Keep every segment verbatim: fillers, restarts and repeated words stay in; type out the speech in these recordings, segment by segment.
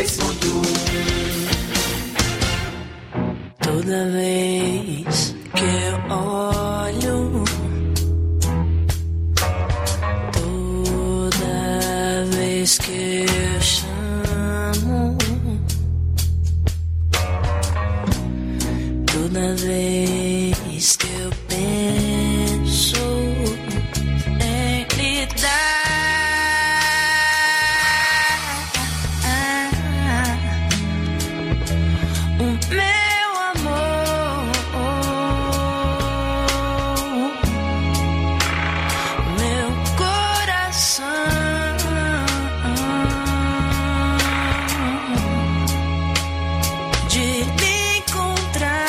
seis ponto um. Toda vez que eu olho, toda vez que eu chamo, toda vez que eu penso em lhe dar o meu amor, meu coração, de lhe encontrar,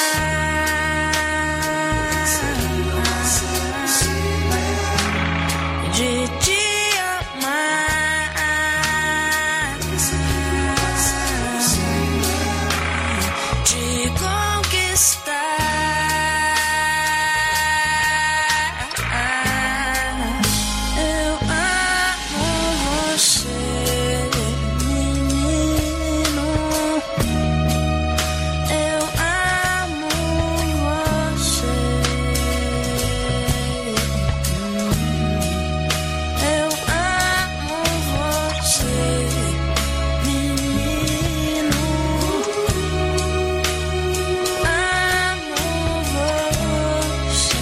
de te amar, de conquistar. Eu amo você, menino. Eu amo você. Eu amo você, menino. Amo você.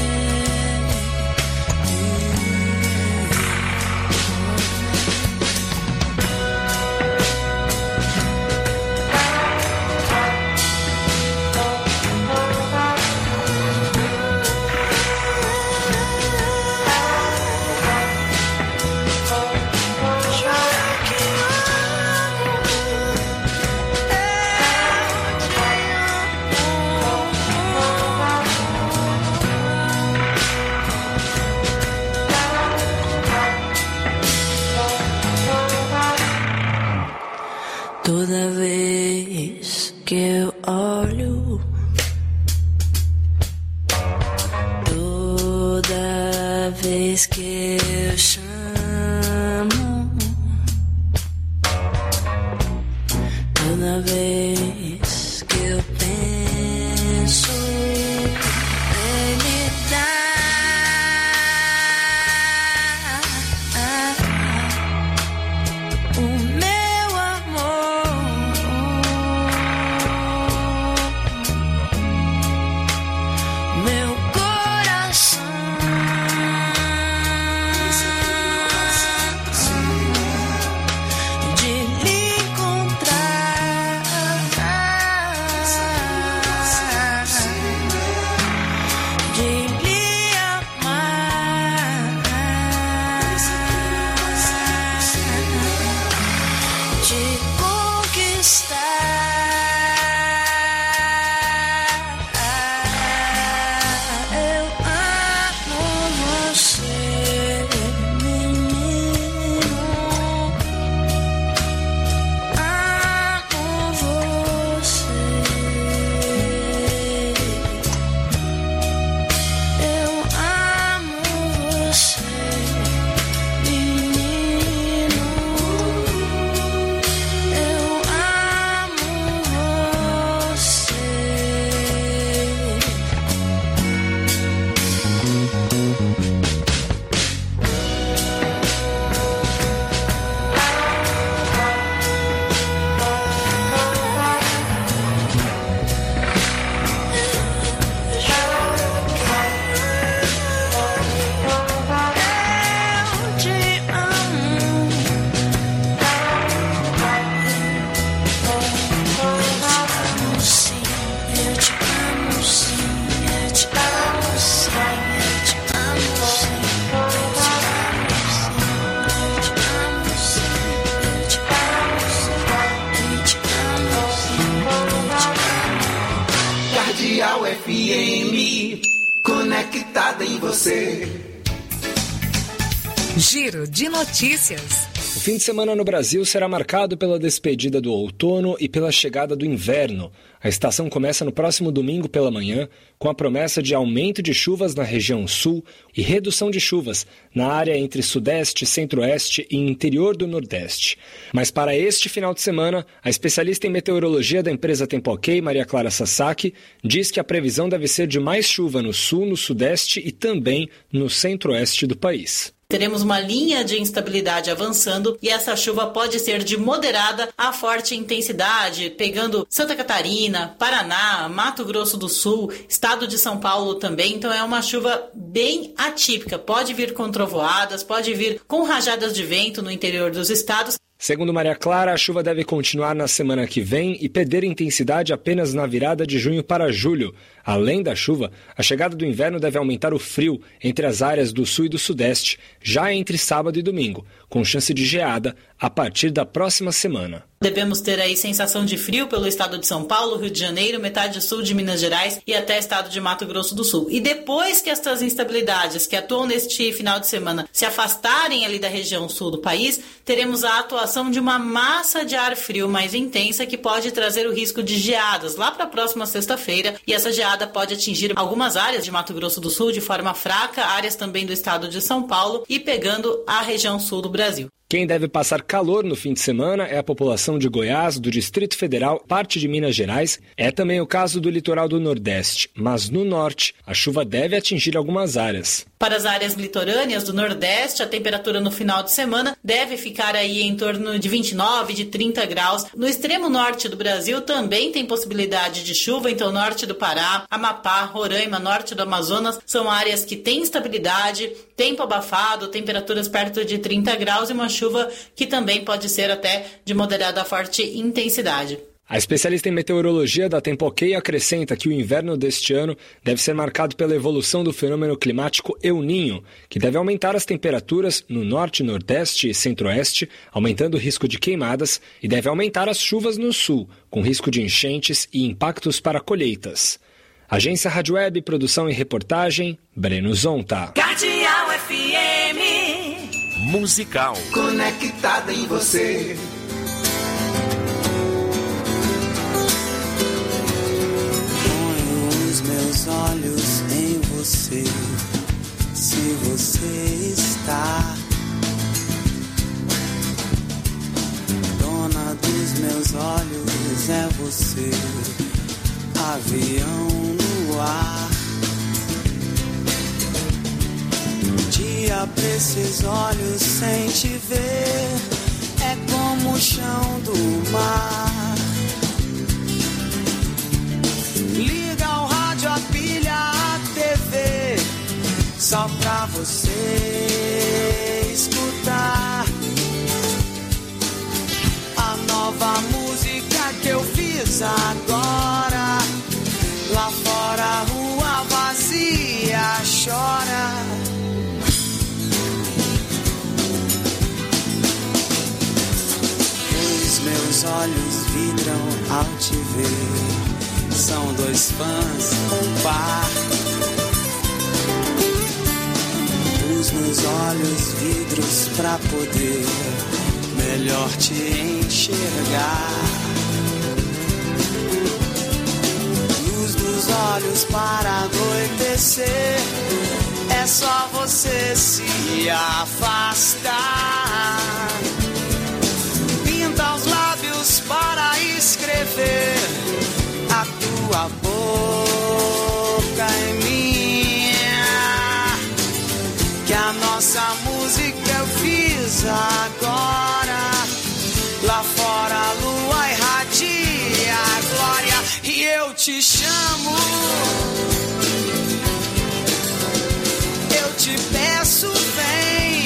Toda vez que eu olho, toda vez que eu chamo, toda vez que eu penso em lhe dar o meu amor, meu coração, de lhe encontrar, de lhe amar, de conquistar. Eu amo você, menino. Amo você. Eu amo você, menino. Eu amo você. Eu te amo. Eu te amo sim, eu te amo sim, eu te amo sim, eu te amo sim, eu te amo sim, eu te amo sim, eu te amo. Cardeal F M, conectada em você. Giro de notícias. O fim de semana no Brasil será marcado pela despedida do outono e pela chegada do inverno. A estação começa no próximo domingo pela manhã, com a promessa de aumento de chuvas na região sul e redução de chuvas na área entre sudeste, centro-oeste e interior do nordeste. Mas para este final de semana, a especialista em meteorologia da empresa Tempo Ok, Maria Clara Sasaki, diz que a previsão deve ser de mais chuva no sul, no sudeste e também no centro-oeste do país. Teremos uma linha de instabilidade avançando e essa chuva pode ser de moderada a forte intensidade, pegando Santa Catarina, Paraná, Mato Grosso do Sul, estado de São Paulo também. Então é uma chuva bem atípica. Pode vir com trovoadas, pode vir com rajadas de vento no interior dos estados. Segundo Maria Clara, a chuva deve continuar na semana que vem e perder intensidade apenas na virada de junho para julho. Além da chuva, a chegada do inverno deve aumentar o frio entre as áreas do sul e do sudeste, já entre sábado e domingo, com chance de geada a partir da próxima semana. Devemos ter aí sensação de frio pelo estado de São Paulo, Rio de Janeiro, metade sul de Minas Gerais e até estado de Mato Grosso do Sul. E depois que estas instabilidades que atuam neste final de semana se afastarem ali da região sul do país, teremos a atuação de uma massa de ar frio mais intensa que pode trazer o risco de geadas lá para a próxima sexta-feira. E essa geada pode atingir algumas áreas de Mato Grosso do Sul de forma fraca, áreas também do estado de São Paulo e pegando a região sul do Brasil. Quem deve passar calor no fim de semana é a população de Goiás, do Distrito Federal, parte de Minas Gerais. É também o caso do litoral do Nordeste, mas no Norte a chuva deve atingir algumas áreas. Para as áreas litorâneas do Nordeste, a temperatura no final de semana deve ficar aí em torno de vinte e nove, de trinta graus. No extremo norte do Brasil também tem possibilidade de chuva, então norte do Pará, Amapá, Roraima, norte do Amazonas, são áreas que têm estabilidade, tempo abafado, temperaturas perto de trinta graus e uma chuva que também pode ser até de moderada a forte intensidade. A especialista em meteorologia da Tempo Ok acrescenta que o inverno deste ano deve ser marcado pela evolução do fenômeno climático El Niño, que deve aumentar as temperaturas no norte, nordeste e centro-oeste, aumentando o risco de queimadas, e deve aumentar as chuvas no sul, com risco de enchentes e impactos para colheitas. Agência Rádio Web, produção e reportagem, Breno Zonta. Cardeal F M. Musical. Conectada em você. Meus olhos em você, se você está dona dos meus olhos, é você, avião no ar. Um dia pra esses olhos sem te ver é como o chão do mar. Liga o rádio, a pilha, a T V, só pra você escutar a nova música que eu fiz agora. Lá fora a rua vazia chora. Os meus olhos vidram ao te ver. São dois fãs, um par. Os meus olhos vidros pra poder melhor te enxergar. Luz dos olhos para anoitecer. É só você se afastar. Pinta os lábios para escrever a tua boca em minha, que a nossa música eu fiz agora. Lá fora a lua irradia a glória e eu te chamo, eu te peço, vem,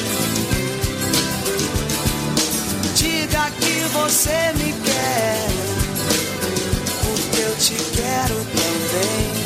diga que você me quer, eu te quero também.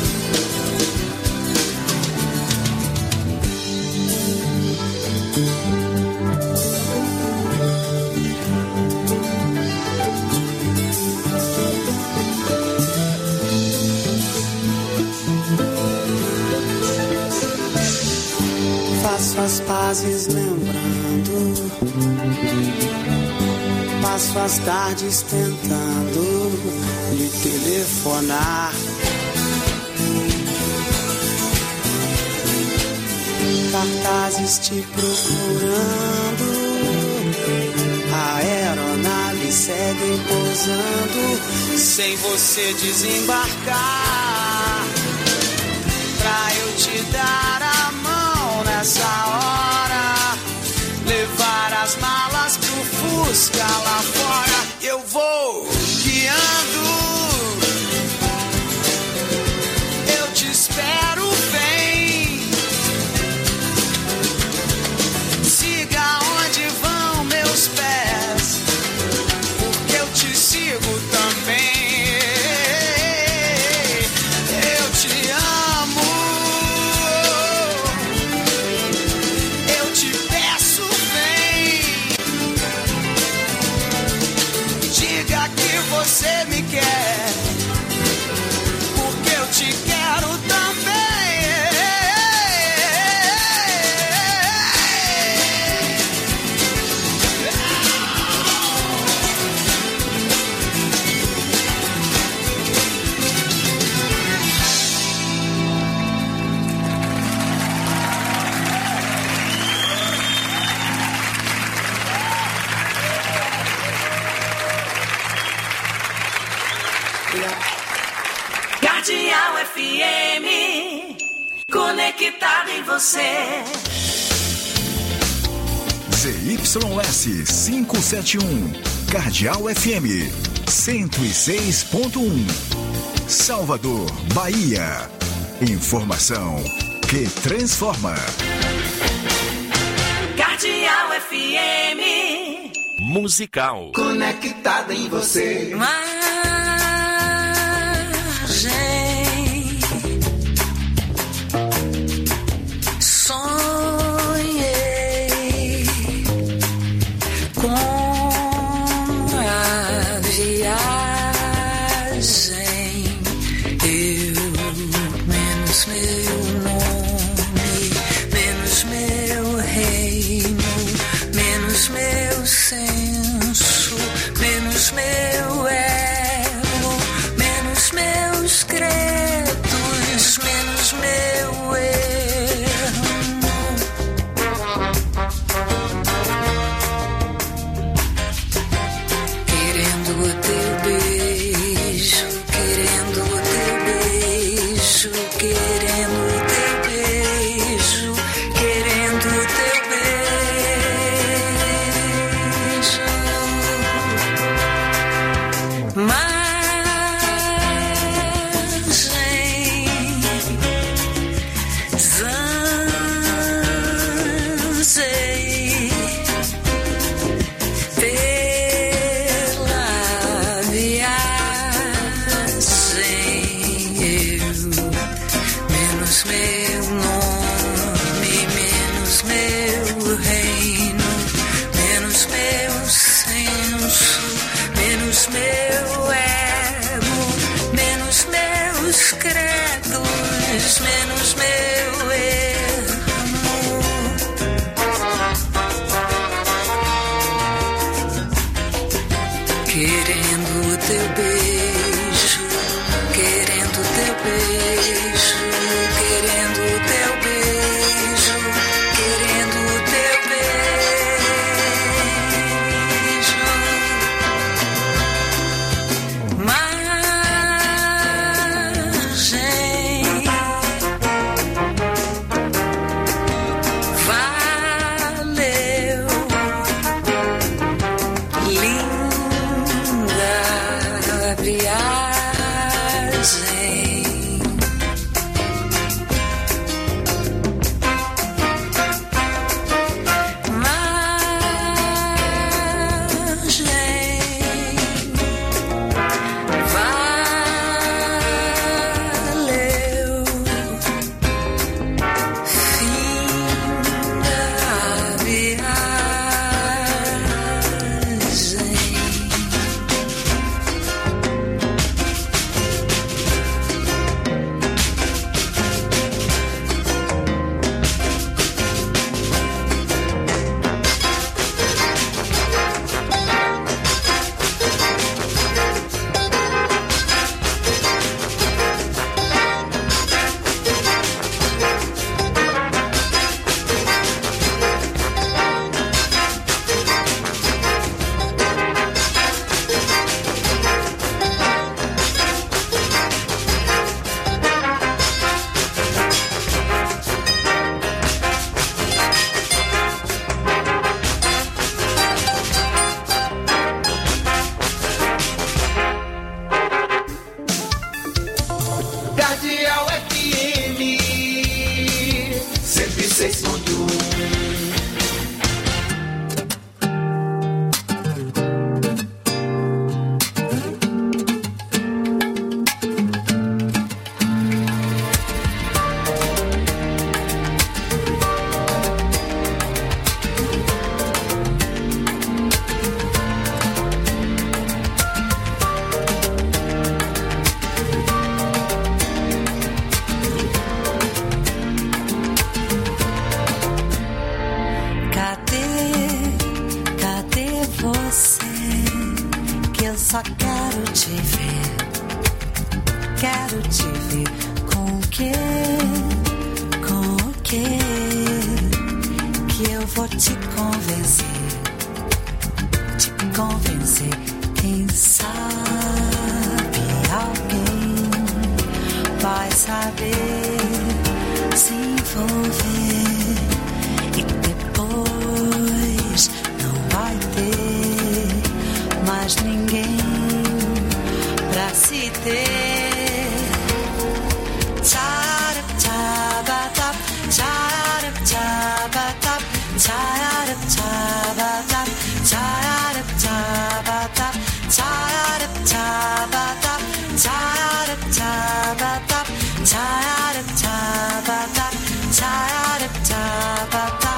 Faço as pazes lembrando Passo as tardes tentando lhe telefonar. Cartazes te procurando, a aeronave segue pousando, sem você desembarcar. Pra eu te dar a mão nessa hora, levar as malas pro Fusca lá fora, eu vou guiando. Eu te espero, vem. Siga onde vão meus pés, porque eu te sigo também. Eu te amo. Eu te peço, vem. Diga que você me quer, porque eu te quero também. Cardeal F M, conectado em você. Z Y S quinhentos e setenta e um, Cardeal F M, cento e seis ponto um, Salvador, Bahia. Informação que transforma. Cardeal F M, musical. conectada em você. Margem, sonhei com a viagem. Eu, menos meu nome, menos meu reino, menos meu senso, menos meu ego, menos meus credos, menos meu erro. Querendo o teu beijo, querendo o teu beijo, querendo o teu beijo, querendo o teu beijo. Margem, zanzei pela viagem. Eu, menos meu nome, menos meu reino, menos meu senso, menos meu ego, menos meus credos, menos meu erro. Querendo o teu beijo, querendo o teu beijo, querendo o teu beijo, querendo o teu beijo. Margem, valeu, linda te convencer, te convencer. Quem sabe alguém vai saber se envolver e depois não vai ter mais ninguém pra se ter. Tcharap tchabatap, tcharap tchabatap, tcharap tchabatap, tcharap tchabatap, tcharap tchabatap, tcharap tchabatap, tcharap tchabatap, tcharap tchabatap.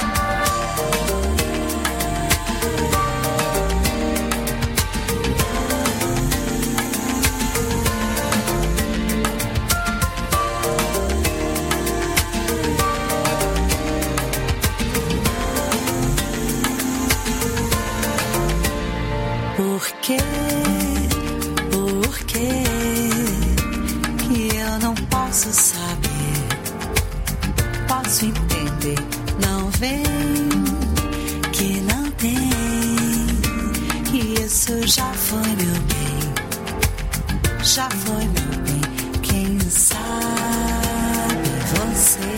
Por quê? Por quê que eu não posso saber? Posso entender, não vem que não tem, que isso já foi meu bem, já foi meu bem. Quem sabe você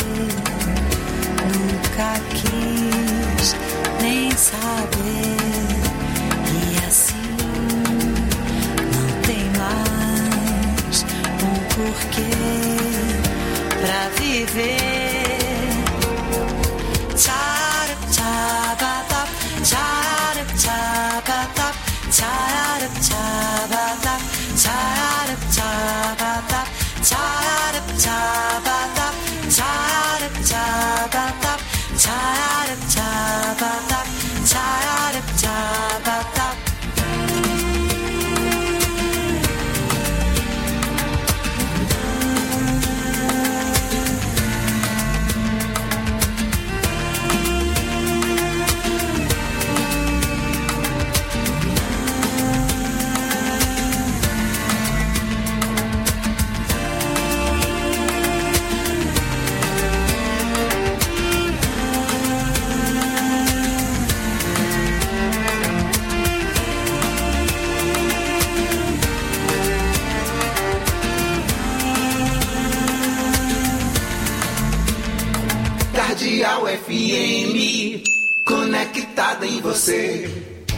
nunca quis nem saber. Porquê pra viver. Tcharap tchabatap, tcharap tchabatap, tcharap tchabatap, tcharap tchabatap, tcharap tchabatap, tcharap tchabatap, tcharap tchabatap, tcharap tchabatap. Cardeal F M, conectada em você.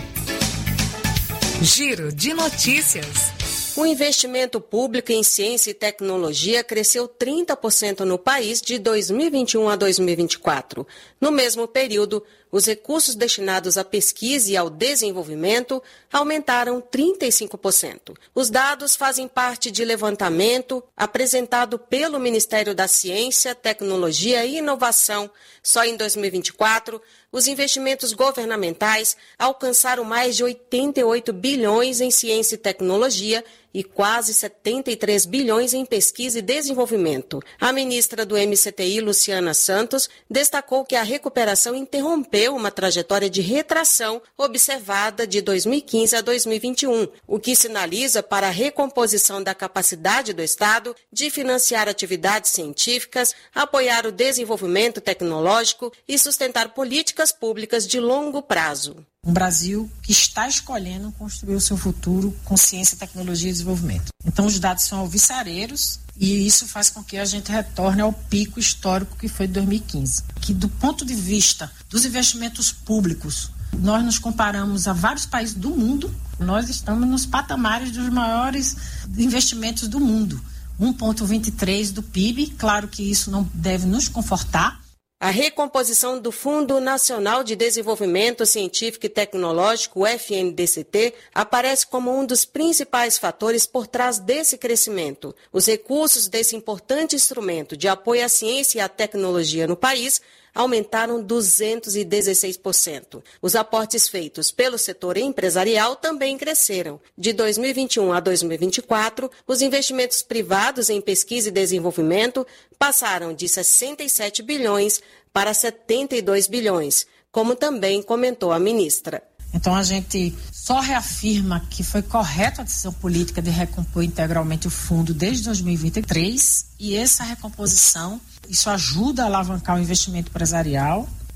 Giro de notícias. O investimento público em ciência e tecnologia cresceu trinta por cento no país de dois mil e vinte e um a dois mil e vinte e quatro. No mesmo período, os recursos destinados à pesquisa e ao desenvolvimento aumentaram trinta e cinco por cento. Os dados fazem parte de levantamento apresentado pelo Ministério da Ciência, Tecnologia e Inovação. Só em dois mil e vinte e quatro, os investimentos governamentais alcançaram mais de oitenta e oito bilhões em ciência e tecnologia e quase setenta e três bilhões em pesquisa e desenvolvimento. A ministra do M C T I, Luciana Santos, destacou que a recuperação interrompeu uma trajetória de retração observada de dois mil e quinze a dois mil e vinte e um, o que sinaliza para a recomposição da capacidade do Estado de financiar atividades científicas, apoiar o desenvolvimento tecnológico e sustentar políticas públicas de longo prazo. Um Brasil que está escolhendo construir o seu futuro com ciência, tecnologia e desenvolvimento. Então, os dados são alvissareiros e isso faz com que a gente retorne ao pico histórico que foi de dois mil e quinze. Que, do ponto de vista dos investimentos públicos, nós nos comparamos a vários países do mundo, nós estamos nos patamares dos maiores investimentos do mundo. um vírgula vinte e três do P I B, claro que isso não deve nos confortar. A recomposição do Fundo Nacional de Desenvolvimento Científico e Tecnológico, o F N D C T, aparece como um dos principais fatores por trás desse crescimento. Os recursos desse importante instrumento de apoio à ciência e à tecnologia no país aumentaram duzentos e dezesseis por cento. Os aportes feitos pelo setor empresarial também cresceram. De dois mil e vinte e um a dois mil e vinte e quatro, os investimentos privados em pesquisa e desenvolvimento passaram de sessenta e sete bilhões para setenta e dois bilhões, como também comentou a ministra. Então a gente só reafirma que foi correta a decisão política de recompor integralmente o fundo desde dois mil e vinte e três e essa recomposição, isso ajuda a alavancar o investimento empresarial.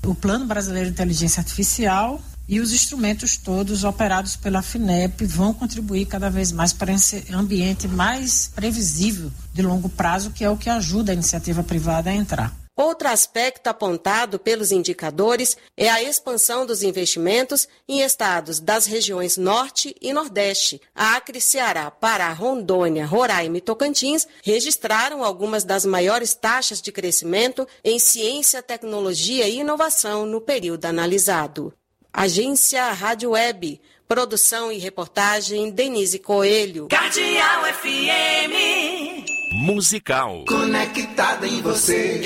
o Plano Brasileiro de Inteligência Artificial e os instrumentos todos operados pela FINEP vão contribuir cada vez mais para esse ambiente mais previsível de longo prazo, que é o que ajuda a iniciativa privada a entrar. Outro aspecto apontado pelos indicadores é a expansão dos investimentos em estados das regiões Norte e Nordeste. Acre, Ceará, Pará, Rondônia, Roraima e Tocantins registraram algumas das maiores taxas de crescimento em ciência, tecnologia e inovação no período analisado. Agência Rádio Web, produção e reportagem Denise Coelho. Cardeal F M. Musical. Conectada em você.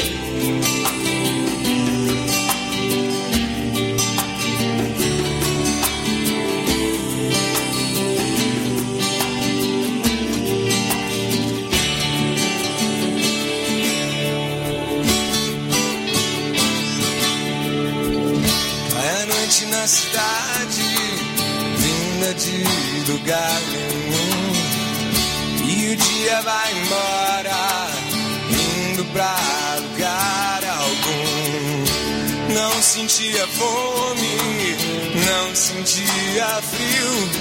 É noite na cidade, vinda de lugar nenhum. E o dia vai embora, indo pra lugar algum. Não sentia fome, não sentia frio.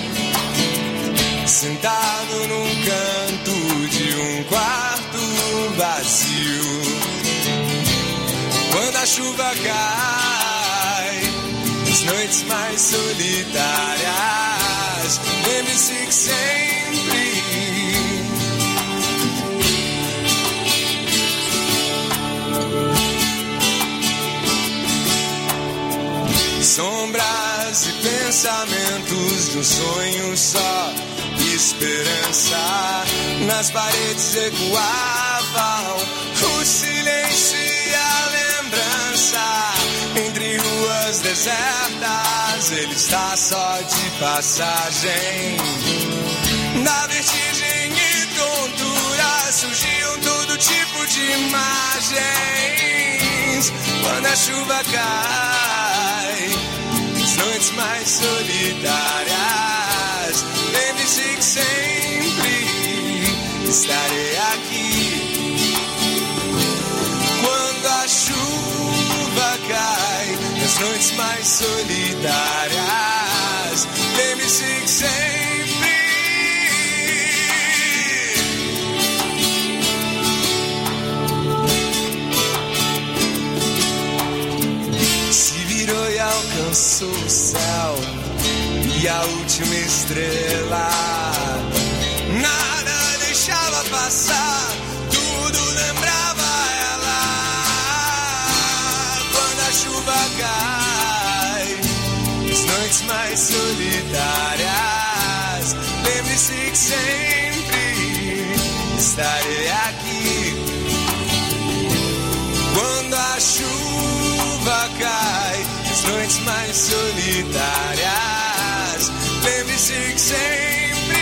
Sentado num canto de um quarto vazio. Quando a chuva cai, as noites mais solitárias, lembre-se que sempre sombras e pensamentos de um sonho só, esperança. Nas paredes ecoavam o silêncio e a lembrança. Entre ruas desertas, ele está só de passagem. Na vertigem e tontura surgiam todo tipo de imagens. Quando a chuva cai, as noites mais solitárias, lembre-se que sempre estarei aqui. Quando a chuva cai, as noites mais solitárias, lembre-se que sempre se virou e alcançou o céu e a última estrela. Nada deixava passar, tudo lembrava ela. Quando a chuva cai, as noites mais solitárias, lembre-se que sempre estarei aqui. Quando a chuva cai, as noites mais solitárias, lembre-se que sempre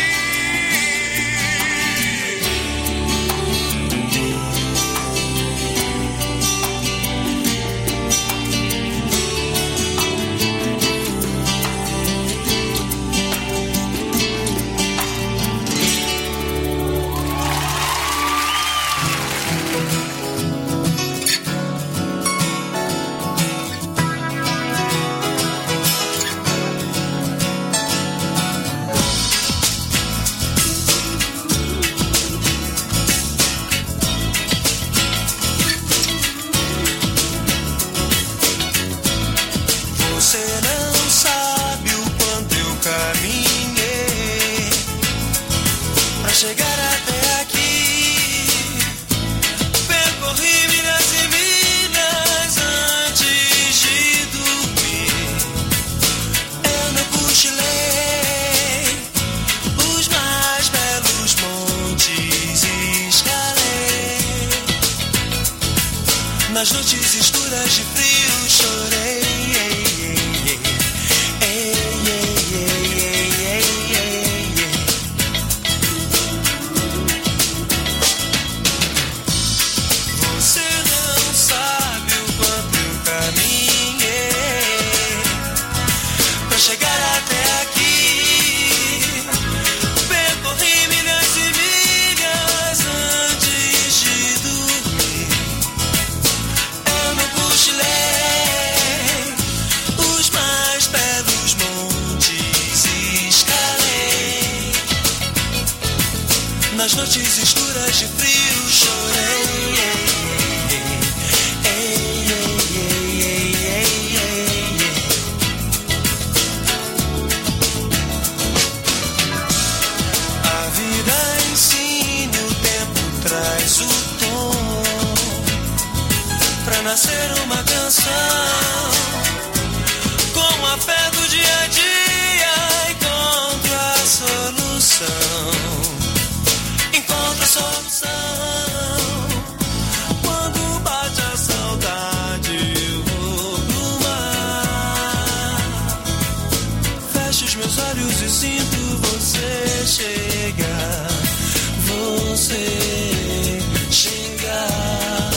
nas noites escuras de frio chorei. Você não sabe o quanto eu caminhei pra chegar até aqui. Percorri milhas e milhas antes de dormir. Eu não cochilei nascer uma canção. Com a fé do dia a dia encontro a solução. Encontro a solução. Quando bate a saudade eu vou pro mar. Fecho os meus olhos e sinto você chegar. Você chegar.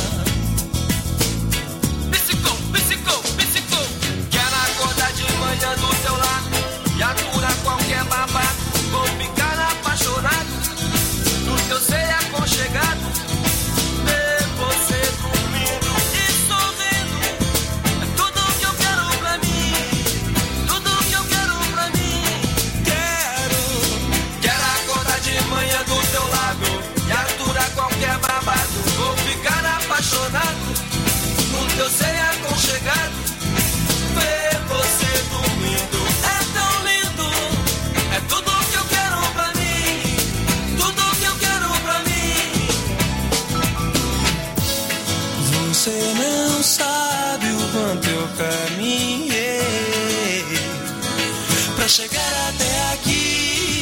Psicou, psicou, psicou. Quero acordar de manhã do teu lado e aturar qualquer babado. Vou ficar apaixonado no teu ser aconchegado. Ver você dormindo e sorrindo é tudo que eu quero pra mim. Tudo que eu quero pra mim. Quero, quero acordar de manhã do teu lado e aturar qualquer babado. Vou ficar apaixonado no teu ser aconchegado. Ver você dormindo é tão lindo. É tudo que eu quero pra mim. Tudo que eu quero pra mim. Você não sabe o quanto eu caminhei pra chegar até aqui.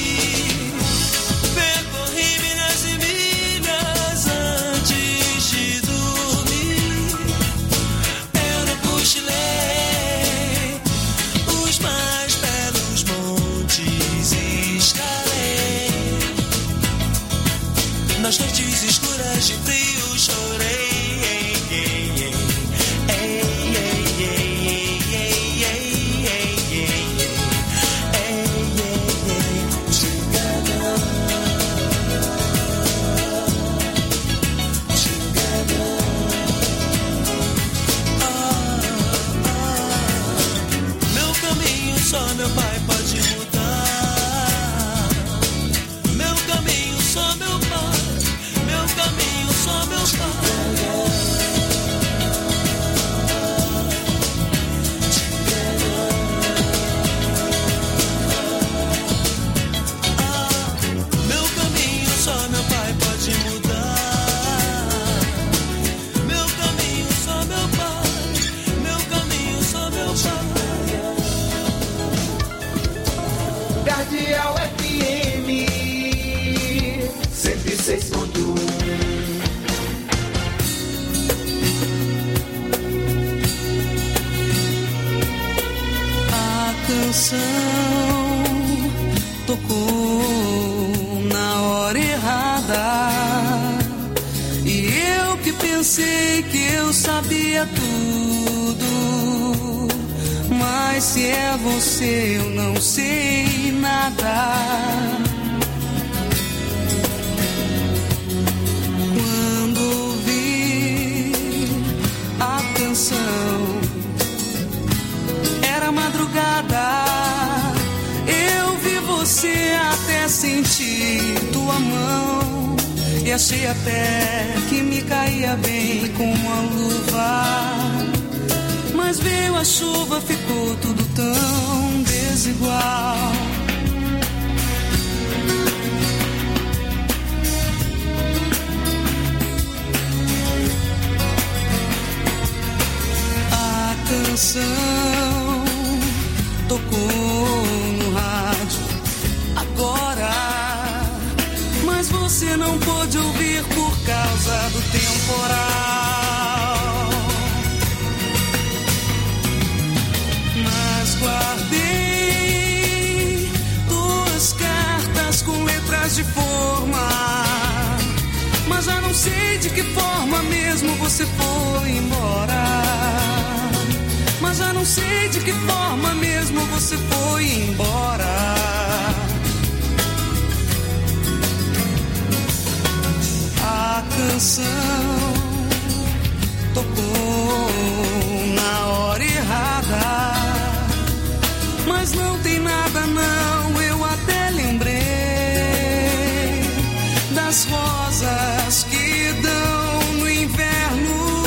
Percorri milhas e milhas antes de dormir. Eu não cochilei os mais belos montes e escalei. Nas noites escuras de frio chorei. Só meu pai pode mudar. Meu caminho, só meu pai. Meu caminho, só meu pai. Ah, meu caminho, só meu pai pode mudar. Meu caminho, só meu pai. Meu caminho, só meu pai. Cardeal F M cento e seis ponto um. A canção tocou na hora errada e eu que pensei que eu sabia tudo. Mas se é você, eu não sei nada. Quando ouvi a canção, era madrugada. Eu vi você até sentir tua mão e achei até que me caía bem como uma luva. Mas veio a chuva, ficou tudo tão desigual. A canção tocou no rádio agora, mas você não pôde ouvir por causa do temporal. Guardei duas cartas com letras de forma, mas já não sei de que forma mesmo você foi embora. Mas já não sei de que forma mesmo você foi embora. A canção tocou na hora errada. Mas não tem nada não, eu até lembrei das rosas que dão no inverno.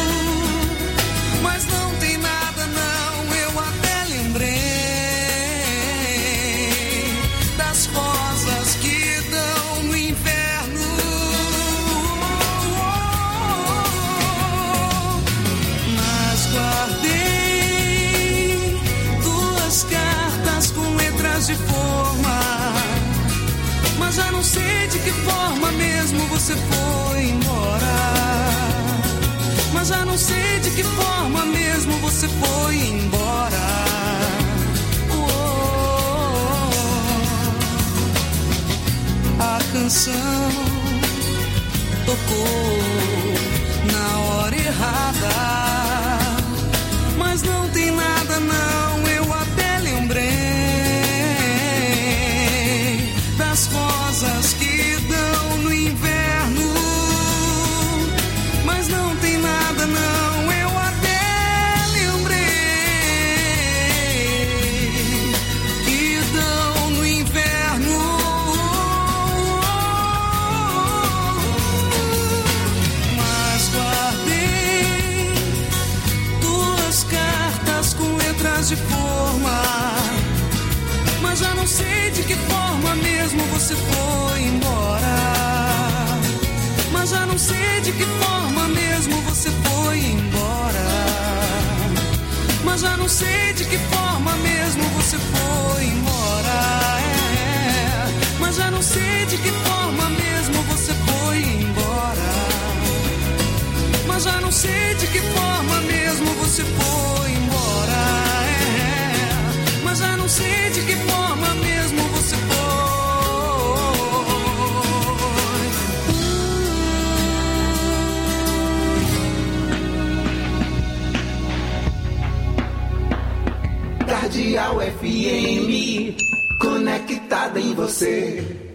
Mas não tem nada não, eu até lembrei das rosas que dão no inverno. de forma, mas já não sei de que forma mesmo você foi embora. Mas já não sei de que forma mesmo você foi embora. Oh, a canção tocou na hora errada, mas não tem nada não, eu até lembrei das rosas que dão no inverno, mas não tem nada não, eu até lembrei que dão no inverno. Mas guardei duas cartas com letras de forma, mas já não sei de que forma mesmo você foi embora. Mas já não sei de que forma mesmo você foi embora. Mas já não sei de que forma mesmo você foi embora. É. Mas já não sei de que forma mesmo você foi embora. Mas já não sei de que forma mesmo você foi embora. É. Mas já não sei de que forma mesmo você foi. Cardeal F M, conectada em você.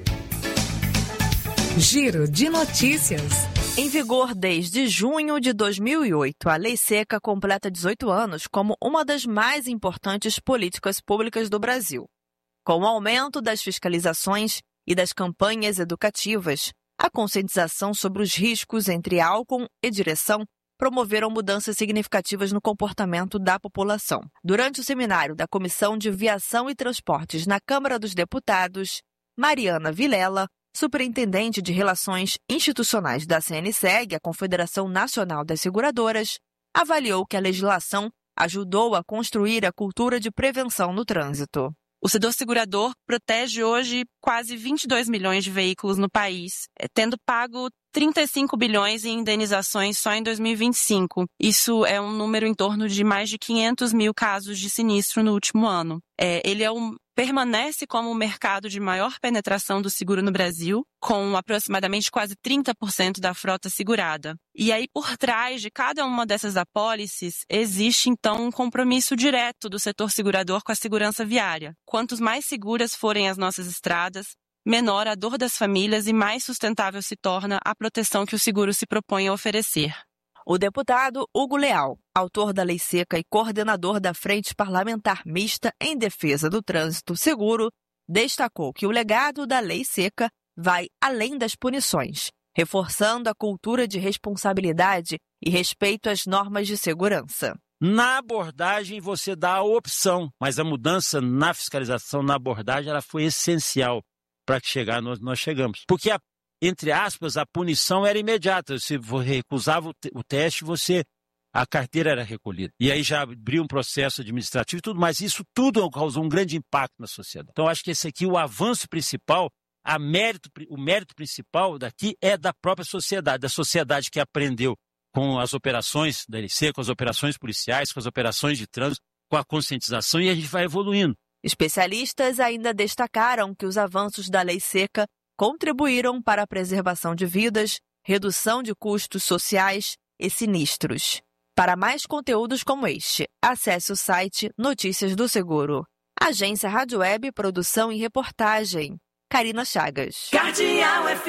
Giro de notícias. Em vigor desde junho de dois mil e oito, a Lei Seca completa dezoito anos como uma das mais importantes políticas públicas do Brasil. Com o aumento das fiscalizações e das campanhas educativas, a conscientização sobre os riscos entre álcool e direção promoveram mudanças significativas no comportamento da população. Durante o seminário da Comissão de Viação e Transportes na Câmara dos Deputados, Mariana Vilela, superintendente de Relações Institucionais da C N S E G, a Confederação Nacional das Seguradoras, avaliou que a legislação ajudou a construir a cultura de prevenção no trânsito. O setor segurador protege hoje quase vinte e dois milhões de veículos no país, tendo pago trinta e cinco bilhões em indenizações só em dois mil e vinte e cinco. Isso é um número em torno de mais de quinhentos mil casos de sinistro no último ano. É, ele é um, permanece como o mercado de maior penetração do seguro no Brasil, com aproximadamente quase trinta por cento da frota segurada. E aí, por trás de cada uma dessas apólices, existe, então, um compromisso direto do setor segurador com a segurança viária. Quantos mais seguras forem as nossas estradas, menor a dor das famílias e mais sustentável se torna a proteção que o seguro se propõe a oferecer. O deputado Hugo Leal, autor da Lei Seca e coordenador da Frente Parlamentar Mista em Defesa do Trânsito Seguro, destacou que o legado da Lei Seca vai além das punições, reforçando a cultura de responsabilidade e respeito às normas de segurança. Na abordagem você dá a opção, mas a mudança na fiscalização, na abordagem, ela foi essencial para que chegar nós, nós chegamos. Porque, a, entre aspas, a punição era imediata. Se você recusava o, te, o teste, você, a carteira era recolhida. E aí já abriu um processo administrativo e tudo, mas isso tudo causou um grande impacto na sociedade. Então, acho que esse aqui, o avanço principal, a mérito, o mérito principal daqui é da própria sociedade, da sociedade que aprendeu com as operações da L C, com as operações policiais, com as operações de trânsito, com a conscientização, e a gente vai evoluindo. Especialistas ainda destacaram que os avanços da Lei Seca contribuíram para a preservação de vidas, redução de custos sociais e sinistros. Para mais conteúdos como este, acesse o site Notícias do Seguro. Agência Rádio Web, produção e reportagem. Karina Chagas. Cardeal F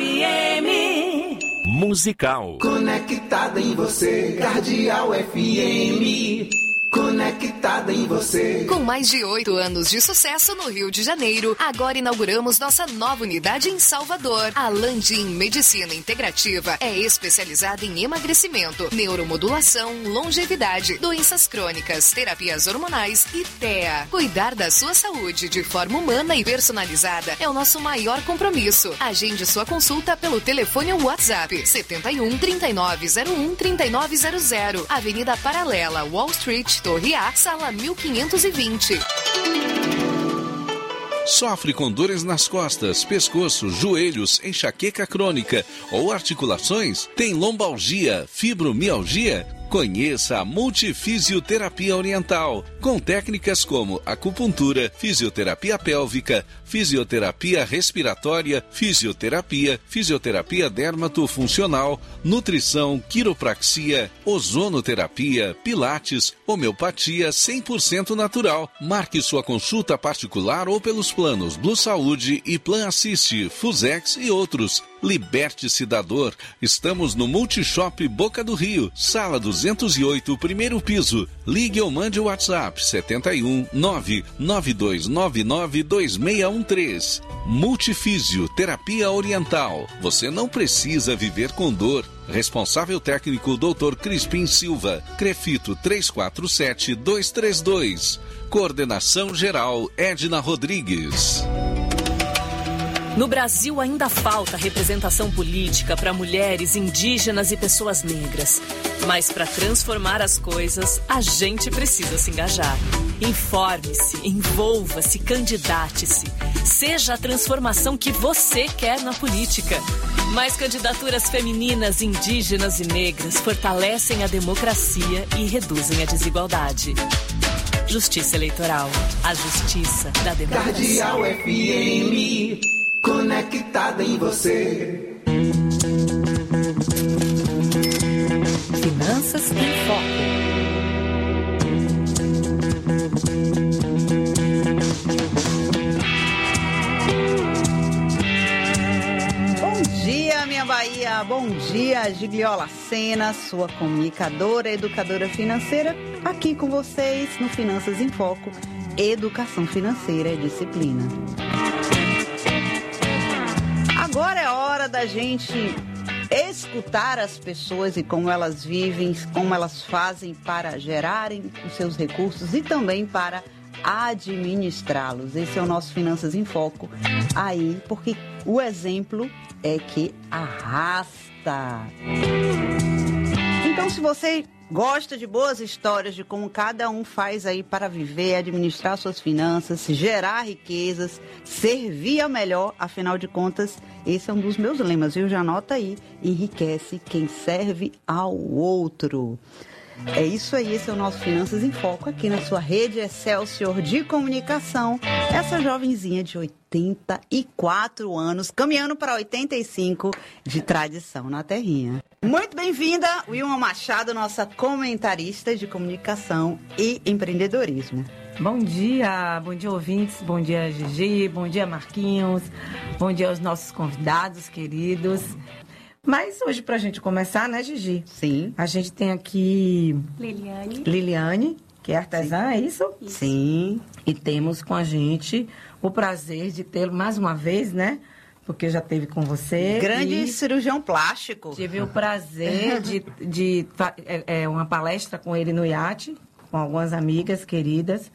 M. Musical. Conectada em você. Cardeal F M. Conectada em você. Com mais de oito anos de sucesso no Rio de Janeiro, agora inauguramos nossa nova unidade em Salvador. A Landim Medicina Integrativa é especializada em emagrecimento, neuromodulação, longevidade, doenças crônicas, terapias hormonais e T E A. Cuidar da sua saúde de forma humana e personalizada é o nosso maior compromisso. Agende sua consulta pelo telefone ou WhatsApp setenta e um, trinta e nove zero um, trinta e nove zero zero, Avenida Paralela, Wall Street, Torre A, sala mil quinhentos e vinte. Sofre com dores nas costas, pescoço, joelhos, enxaqueca crônica ou articulações? Tem lombalgia, fibromialgia? Conheça a Multifisioterapia Oriental, com técnicas como acupuntura, fisioterapia pélvica, fisioterapia respiratória, fisioterapia, fisioterapia dermatofuncional, nutrição, quiropraxia, ozonoterapia, pilates, homeopatia cem por cento natural. Marque sua consulta particular ou pelos planos Blue Saúde e Plan Assist, Fusex e outros. Liberte-se da dor. Estamos no Multishop Boca do Rio, sala duzentos e oito, primeiro piso. Ligue ou mande o WhatsApp sete um nove nove dois nove nove dois seis um três. Multifísio Terapia Oriental. Você não precisa viver com dor. Responsável técnico doutor Crispim Silva. Crefito três quatro sete dois três dois. Coordenação geral Edna Rodrigues. No Brasil ainda falta representação política para mulheres, indígenas e pessoas negras. Mas para transformar as coisas, a gente precisa se engajar. Informe-se, envolva-se, candidate-se. Seja a transformação que você quer na política. Mais candidaturas femininas, indígenas e negras fortalecem a democracia e reduzem a desigualdade. Justiça Eleitoral. A justiça da democracia. Cardeal F M, conectada em você. Finanças em Foco. Bom dia, minha Bahia. Bom dia, Gigliola Sena, sua comunicadora, educadora financeira, aqui com vocês no Finanças em Foco. Educação financeira é disciplina. Agora é hora da gente escutar as pessoas e como elas vivem, como elas fazem para gerarem os seus recursos e também para administrá-los. Esse é o nosso Finanças em Foco aí, porque o exemplo é que arrasta. Então, se você gosta de boas histórias de como cada um faz aí para viver, administrar suas finanças, gerar riquezas, servir a melhor, afinal de contas, esse é um dos meus lemas, viu? Já anota aí, enriquece quem serve ao outro. É isso aí, esse é o nosso Finanças em Foco, aqui na sua rede Excelsior de comunicação. Essa jovenzinha de oitenta e quatro anos, caminhando para oitenta e cinco de tradição na terrinha. Muito bem-vinda, Wilma Machado, nossa comentarista de comunicação e empreendedorismo. Bom dia, bom dia ouvintes, bom dia Gigi, bom dia Marquinhos, bom dia aos nossos convidados queridos. Mas hoje, pra gente começar, né, Gigi? Sim. A gente tem aqui... Liliane. Liliane, que é artesã, é isso? isso? Sim. E temos com a gente o prazer de tê-lo mais uma vez, né? Porque já teve com você. Grande cirurgião plástico. Tive o prazer de... de é, é, uma palestra com ele no iate, com algumas amigas queridas.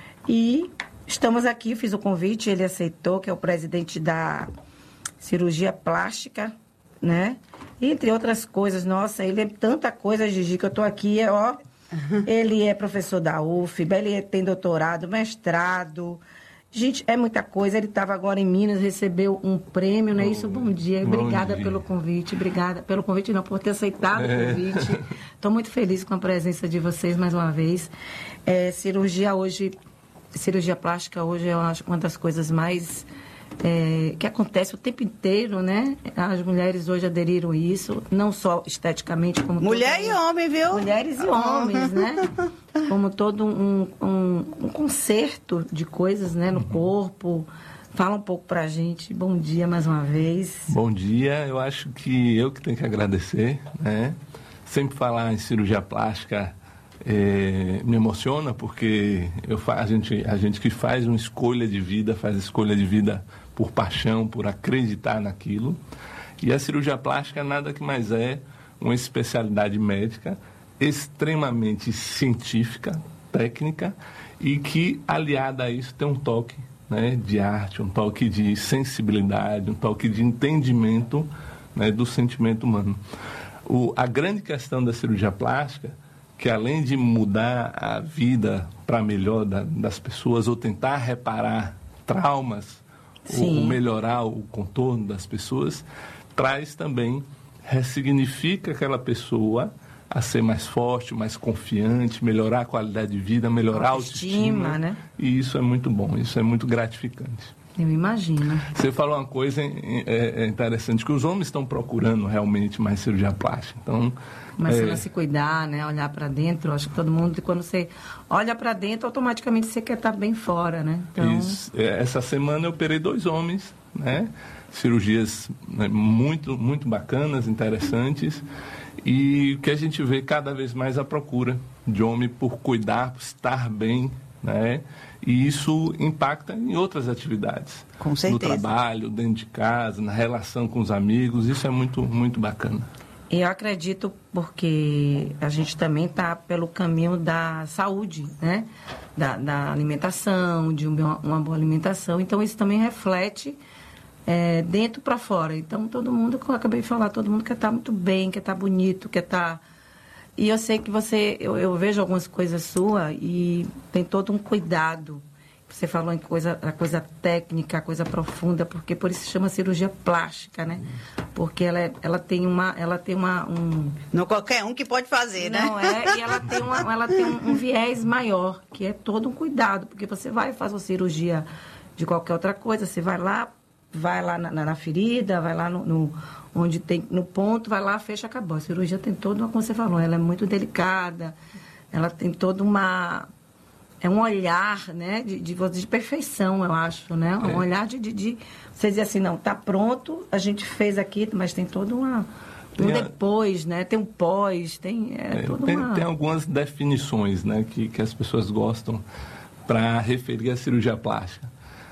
E estamos aqui, fiz o convite, ele aceitou, que é o presidente da cirurgia plástica, né? Entre outras coisas, nossa, ele é tanta coisa, Gigi, que eu tô aqui, ó. Ele é professor da U F B, ele tem doutorado, mestrado. Gente, é muita coisa. Ele estava agora em Minas, recebeu um prêmio, não é isso? Bom dia. Bom obrigada dia. pelo convite. Obrigada pelo convite, não, por ter aceitado É. o convite. Estou muito feliz com a presença de vocês mais uma vez. É, cirurgia hoje, cirurgia plástica hoje é uma, uma das coisas mais... É, que acontece o tempo inteiro, né? As mulheres hoje aderiram a isso, não só esteticamente, como... Mulher todo... e homem, viu? Mulheres e homens, né? Como todo um, um, um concerto de coisas, né? No corpo. Fala um pouco pra gente. Bom dia mais uma vez. Bom dia. Eu acho que eu que tenho que agradecer, né? Sempre falar em cirurgia plástica é, me emociona, porque eu fa... a, gente, a gente que faz uma escolha de vida, faz escolha de vida por paixão, por acreditar naquilo. E a cirurgia plástica nada que mais é uma especialidade médica extremamente científica, técnica, e que, aliada a isso, tem um toque, né, de arte, um toque de sensibilidade, um toque de entendimento, né, do sentimento humano. O, a grande questão da cirurgia plástica, que além de mudar a vida para melhor da, das pessoas, ou tentar reparar traumas, ou, ou melhorar o contorno das pessoas, traz também, ressignifica aquela pessoa a ser mais forte, mais confiante, melhorar a qualidade de vida, melhorar a autoestima, autoestima, né? E isso é muito bom, isso é muito gratificante. Eu imagino. Você falou uma coisa é, é interessante, que os homens estão procurando realmente mais cirurgia plástica. Então, começando é... a se cuidar, né? Olhar para dentro. Acho que todo mundo, quando você olha para dentro, automaticamente você quer estar bem fora, né? Então... Isso. Essa semana eu operei dois homens, né? Cirurgias, né, muito, muito bacanas, interessantes. E o que a gente vê cada vez mais a procura de homem por cuidar, por estar bem, né? E isso impacta em outras atividades. Com certeza. No trabalho, dentro de casa, na relação com os amigos. Isso é muito, muito bacana. Eu acredito porque a gente também está pelo caminho da saúde, né? Da, da alimentação, de uma, uma boa alimentação. Então, isso também reflete é, dentro para fora. Então, todo mundo, como eu acabei de falar, todo mundo quer estar muito bem, quer estar bonito, quer estar... E eu sei que você, eu, eu vejo algumas coisas suas e tem todo um cuidado. Você falou em coisa, a coisa técnica, a coisa profunda, porque por isso se chama cirurgia plástica, né? Porque ela, é, ela tem uma, ela tem uma um... Não qualquer um que pode fazer, né? Não é, e ela tem, uma, ela tem um, um viés maior, que é todo um cuidado, porque você vai e faz uma cirurgia de qualquer outra coisa, você vai lá, vai lá na, na ferida, vai lá no, no onde tem no ponto, vai lá, fecha, acabou. A cirurgia tem toda uma, como você falou, ela é muito delicada, ela tem toda uma... É um olhar, né, de, de, de perfeição, eu acho, né? Um é. olhar de, de, de... Você dizer assim, não, tá pronto, a gente fez aqui, mas tem todo uma... Um tem depois, a... né? Tem um pós, tem... É, é, toda tem, uma... tem algumas definições, né, que, que as pessoas gostam para referir a cirurgia plástica.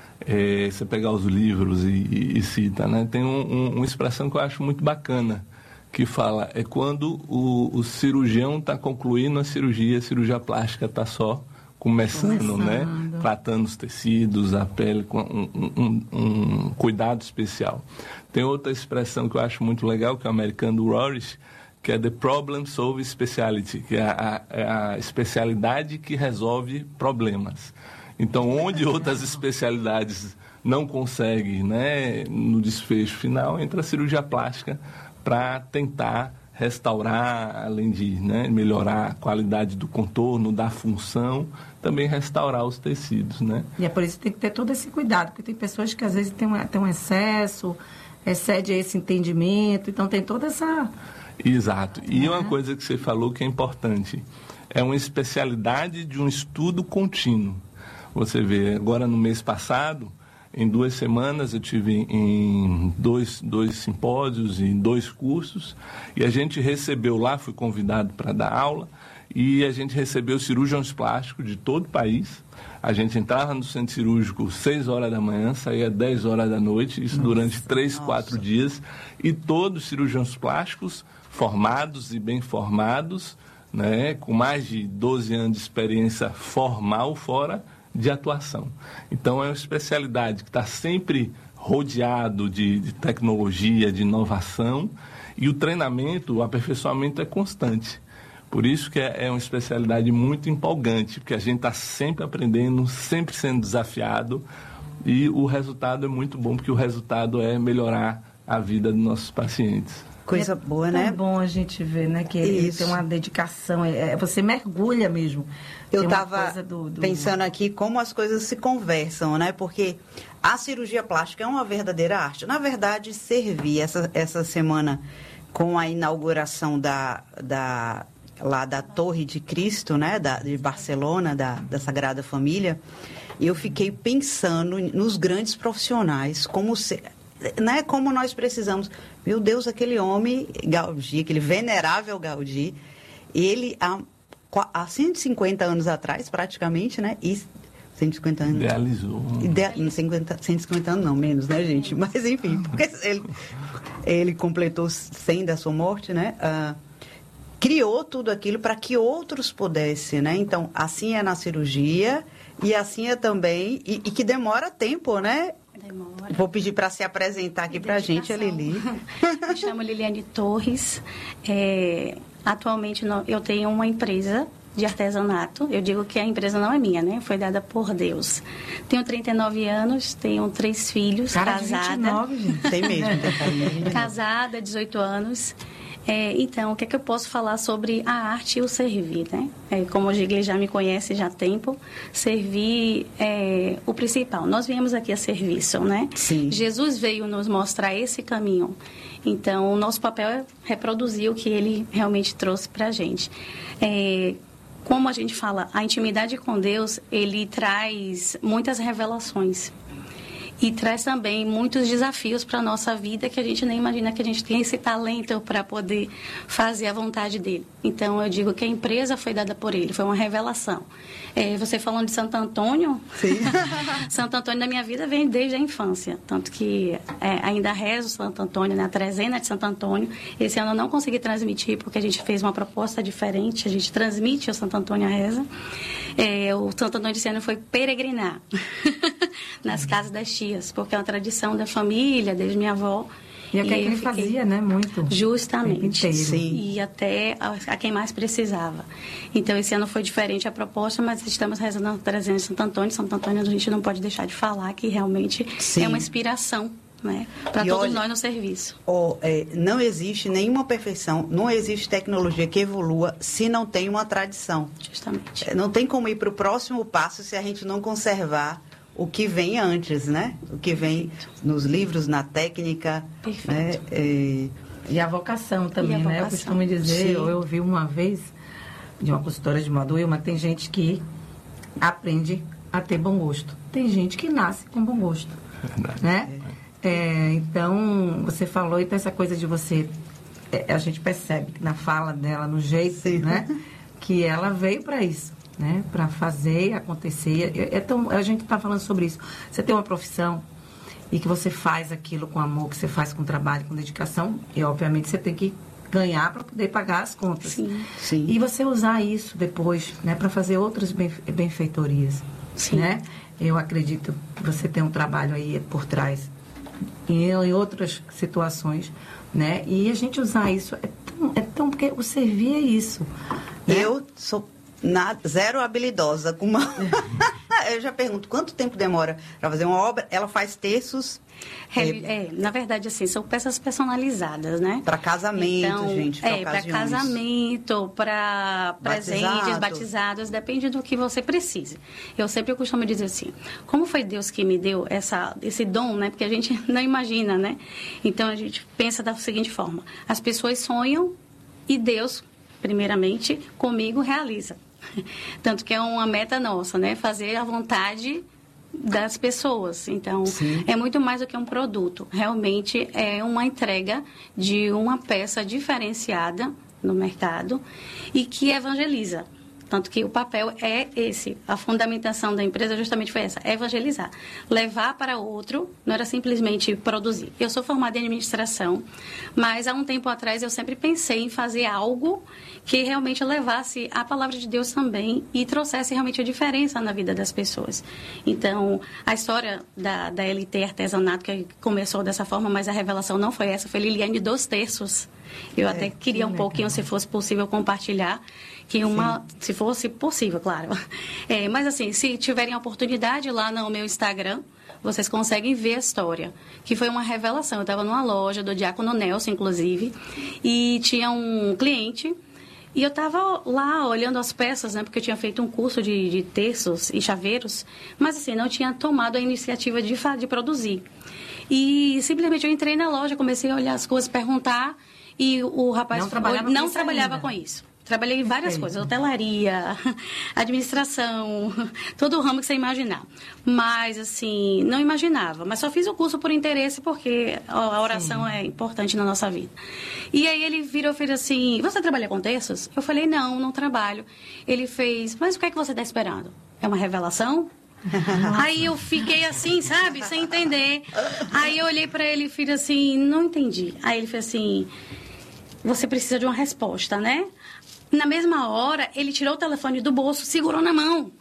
É, você pegar os livros e, e, e cita, né? Tem um, um, uma expressão que eu acho muito bacana, que fala, é quando o, o cirurgião está concluindo a cirurgia, a cirurgia plástica está só começando, começando, né? Tratando os tecidos, a pele, com um, um, um cuidado especial. Tem outra expressão que eu acho muito legal, que é o americano do Rorish, que é The Problem Solving Specialty, que é a, a, a especialidade que resolve problemas. Então, onde outras especialidades não conseguem, né, no desfecho final, entra a cirurgia plástica para tentar restaurar, além de, né, melhorar a qualidade do contorno, da função, também restaurar os tecidos, né? E é por isso que tem que ter todo esse cuidado, porque tem pessoas que às vezes têm um, têm um excesso, excede esse entendimento, então tem toda essa... Exato. E uma coisa que você falou que é importante, é uma especialidade de um estudo contínuo. Você vê, agora no mês passado, em duas semanas, eu tive em dois, dois simpósios e dois cursos, e a gente recebeu lá, fui convidado para dar aula, e a gente recebeu cirurgiões plásticos de todo o país. A gente entrava no centro cirúrgico seis horas da manhã, saía dez horas da noite, isso nossa, durante três, quatro dias, e todos cirurgiões plásticos formados e bem formados, né, com mais de doze anos de experiência formal fora de atuação. Então, é uma especialidade que está sempre rodeado de, de tecnologia, de inovação, e o treinamento, o aperfeiçoamento é constante. Por isso que é, é uma especialidade muito empolgante, porque a gente está sempre aprendendo, sempre sendo desafiado, e o resultado é muito bom, porque o resultado é melhorar a vida dos nossos pacientes. Coisa boa, né? É bom a gente ver, né, que ele tem uma dedicação, é, você mergulha mesmo. Eu estava do... pensando aqui como as coisas se conversam, né? Porque a cirurgia plástica é uma verdadeira arte. Na verdade, servir essa, essa semana com a inauguração da, da, lá da Torre de Cristo, né? Da, de Barcelona, da, da Sagrada Família, eu fiquei pensando nos grandes profissionais, como se... Né, como nós precisamos. Meu Deus, aquele homem, Gaudí, aquele venerável Gaudí, ele há, há cento e cinquenta anos atrás, praticamente, né? E cento e cinquenta anos. Idealizou. Ide, cinquenta, cento e cinquenta anos, não, menos, né, gente? Mas, enfim, porque ele, ele completou cem da sua morte, né? Ah, criou tudo aquilo para que outros pudessem, né? Então, assim é na cirurgia e assim é também, e, e que demora tempo, né? Demora. Vou pedir para se apresentar aqui para a gente, a Lili. Me chamo Liliane Torres. É, atualmente eu tenho uma empresa de artesanato. Eu digo que a empresa não é minha, né? Foi dada por Deus. Tenho trinta e nove anos, tenho três filhos, Cara, casada. vinte e nove, gente. Tem mesmo. Tem casada, dezoito anos. É, então, o que é que eu posso falar sobre a arte e o servir, né? É, como o Gigli já me conhece já há tempo, servir é o principal. Nós viemos aqui a serviço, né? Sim. Jesus veio nos mostrar esse caminho. Então, o nosso papel é reproduzir o que ele realmente trouxe para a gente. É, como a gente fala, a intimidade com Deus, ele traz muitas revelações. E traz também muitos desafios para a nossa vida que a gente nem imagina que a gente tem esse talento para poder fazer a vontade dele. Então, eu digo que a empresa foi dada por ele, foi uma revelação. É, você falando de Santo Antônio, Sim. Santo Antônio da minha vida vem desde a infância. Tanto que é, ainda rezo Santo Antônio, na trezena de Santo Antônio. Esse ano eu não consegui transmitir porque a gente fez uma proposta diferente, a gente transmite o Santo Antônio a reza. É, o Santo Antônio desse ano foi peregrinar nas casas das tias, porque é uma tradição da família, desde minha avó. E é o que ele fazia, né? Muito. Justamente. Sim. E até a, a quem mais precisava. Então, esse ano foi diferente a proposta, mas estamos rezando a trezena de Santo Antônio. Santo Antônio, a gente não pode deixar de falar que realmente Sim. é uma inspiração, né? Para todos olha, nós no serviço. Oh, é, não existe nenhuma perfeição, não existe tecnologia que evolua se não tem uma tradição. Justamente. É, não tem como ir para o próximo passo se a gente não conservar o que vem antes, né? O que vem nos livros, na técnica. Perfeito. Né? É... E a vocação também, a né? vocação. Eu costumo dizer, Sim. eu ouvi uma vez de uma consultora de moda, mas tem gente que aprende a ter bom gosto. Tem gente que nasce com bom gosto. Verdade. Né? É, então, você falou, então essa coisa de você... É, a gente percebe na fala dela, no jeito, Sim. né? Que ela veio para isso. Né, para fazer acontecer. É, é tão, a gente está falando sobre isso. Você tem uma profissão e que você faz aquilo com amor, que você faz com trabalho, com dedicação, e obviamente você tem que ganhar para poder pagar as contas. Sim. Sim. E você usar isso depois, né, para fazer outras benfe- benfeitorias. Sim. Né? Eu acredito que você tem um trabalho aí por trás, em, em outras situações, né? E a gente usar isso é tão, é tão porque o servir é isso. Né? Eu sou Nada, zero habilidosa. Com uma... Eu já pergunto, quanto tempo demora para fazer uma obra? Ela faz terços... É, é, na verdade, assim, são peças personalizadas, né? Para casamento, então, gente, para É, para casamento, para presentes, batizados, depende do que você precise. Eu sempre costumo dizer assim, como foi Deus que me deu essa, esse dom, né? Porque a gente não imagina, né? Então, a gente pensa da seguinte forma, as pessoas sonham e Deus, primeiramente, comigo, realiza. Tanto que é uma meta nossa, né? Fazer a vontade das pessoas. Então, Sim. é muito mais do que um produto. Realmente é uma entrega de uma peça diferenciada no mercado e que evangeliza. Tanto que o papel é esse. A fundamentação da empresa justamente foi essa, evangelizar. Levar para outro, não era simplesmente produzir. Eu sou formada em administração, mas há um tempo atrás eu sempre pensei em fazer algo que realmente levasse a palavra de Deus também e trouxesse realmente a diferença na vida das pessoas. Então, a história da, da L T Artesanato, que começou dessa forma, mas a revelação não foi essa, foi Liliane dos Terços. Eu é, até queria um pouquinho, se fosse possível, compartilhar, que uma, se fosse possível, claro. É, mas assim, se tiverem a oportunidade lá no meu Instagram, vocês conseguem ver a história, que foi uma revelação. Eu estava numa loja do Diácono Nelson, inclusive, e tinha um cliente, e eu estava lá olhando as peças, né, porque eu tinha feito um curso de, de terços e chaveiros, mas assim, não tinha tomado a iniciativa de, de produzir. E simplesmente eu entrei na loja, comecei a olhar as coisas, perguntar, e o rapaz não trabalhava, não com, isso trabalhava ainda. com isso. Trabalhei em várias Perfeito. coisas, hotelaria, administração, todo o ramo que você imaginar. Mas, assim, não imaginava. Mas só fiz o curso por interesse, porque a oração Sim. é importante na nossa vida. E aí ele virou e fez assim, você trabalha com terços? Eu falei, não, não trabalho. Ele fez, mas o que é que você está esperando? É uma revelação? Aí eu fiquei assim, sabe, sem entender. Aí eu olhei para ele e fiz assim, não entendi. Aí ele fez assim, você precisa de uma resposta, né? Na mesma hora, ele tirou o telefone do bolso, segurou na mão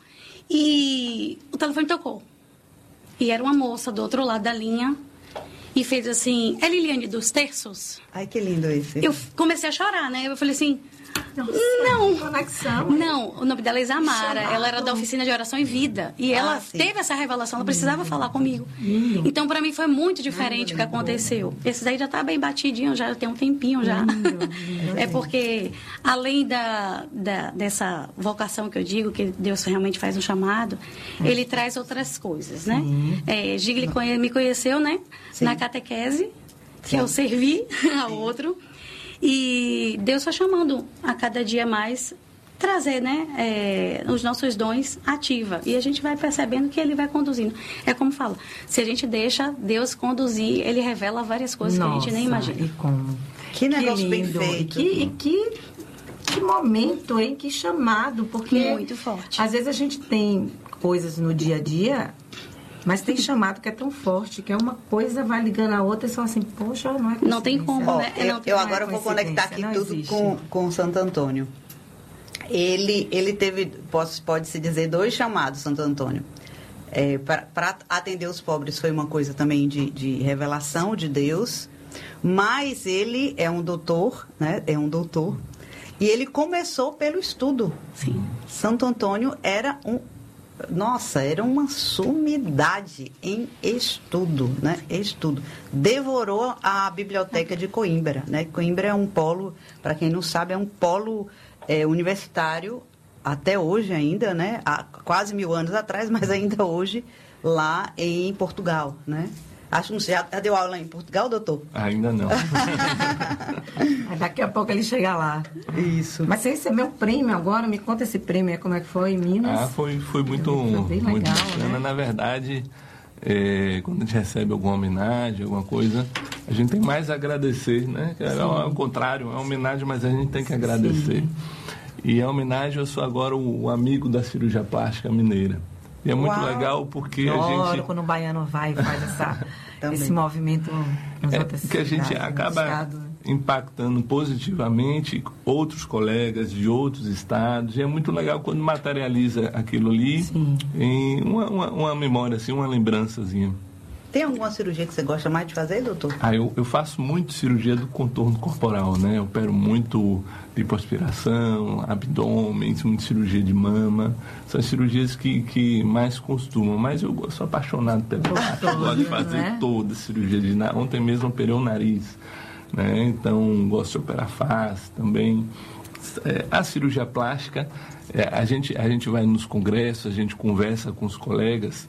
e o telefone tocou. E era uma moça do outro lado da linha e fez assim, é Liliane dos Terços? Ai, que lindo isso. Eu comecei a chorar, né? Eu falei assim, Nossa, não. Conexão. Não, o nome dela é Isamara. Chamado. Ela era da oficina de oração e vida. E ela Ah, sim. teve essa revelação, ela precisava falar comigo. Lindo. Então, para mim, foi muito diferente o que aconteceu. Esse daí já tá bem batidinho, já tem um tempinho já. É porque, além da, da, dessa vocação que eu digo, que Deus realmente faz um chamado, ele traz outras coisas, né? É, Gigli conhe- me conheceu, né? Sim. Na catequese, que Sim. eu servi ao outro. E Deus foi chamando a cada dia mais trazer, né, é, os nossos dons ativa. E a gente vai percebendo que ele vai conduzindo. É como fala, se a gente deixa Deus conduzir, ele revela várias coisas Nossa, que a gente nem imagina. E como? Que negócio bem lindo. feito. E que, e que, que momento, hein? Que chamado. Porque Muito forte. às vezes a gente tem coisas no dia a dia, mas tem chamado que é tão forte, que é uma coisa vai ligando a outra e só assim, poxa, não é coincidência. Não tem como, Ó, né? eu, Não, eu não é agora vou conectar aqui coincidência, não tudo existe. com, com Santo Antônio. Ele, ele teve, posso, pode-se dizer, dois chamados, Santo Antônio. É, para atender os pobres foi uma coisa também de, de revelação de Deus, mas ele é um doutor, né? É um doutor. E ele começou pelo estudo. Sim. Santo Antônio era um... Nossa, era uma sumidade em estudo, né? Estudo. Devorou a biblioteca de Coimbra, né? Coimbra é um polo, para quem não sabe, é um polo é, universitário até hoje ainda, né? Há quase mil anos atrás, mas ainda hoje lá em Portugal, né? Acho que não sei, já deu aula em Portugal, doutor? Ainda não. Daqui a pouco ele chega lá. Isso. Mas você recebeu um prêmio agora, me conta esse prêmio, como é que foi em Minas? Ah, foi, foi muito, Foi bem muito legal, bacana. né? Na verdade, é, quando a gente recebe alguma homenagem, alguma coisa, a gente tem mais a agradecer, né? É ao contrário, é uma homenagem, mas a gente tem que agradecer. Sim. E a homenagem, eu sou agora o, o amigo da cirurgia plástica mineira. E é muito Uau. legal porque Adoro a gente... quando o baiano vai e faz essa, esse movimento nas É outras que a gente cidades, acaba estado, né? impactando positivamente outros colegas de outros estados. E é muito legal quando materializa aquilo ali Sim. em uma, uma, uma memória, assim, uma lembrançazinha. Tem alguma cirurgia que você gosta mais de fazer, doutor? Ah, eu, eu faço muito cirurgia do contorno corporal, né? Eu opero muito lipoaspiração, abdômen, muito cirurgia de mama. São cirurgias que, que mais costumam. Mas eu sou apaixonado pela parte. Eu gosto de fazer né? toda a cirurgia de nariz. Ontem mesmo operei o nariz, né? Então, gosto de operar face também. É, a cirurgia plástica, é, a, gente, a gente vai nos congressos, a gente conversa com os colegas.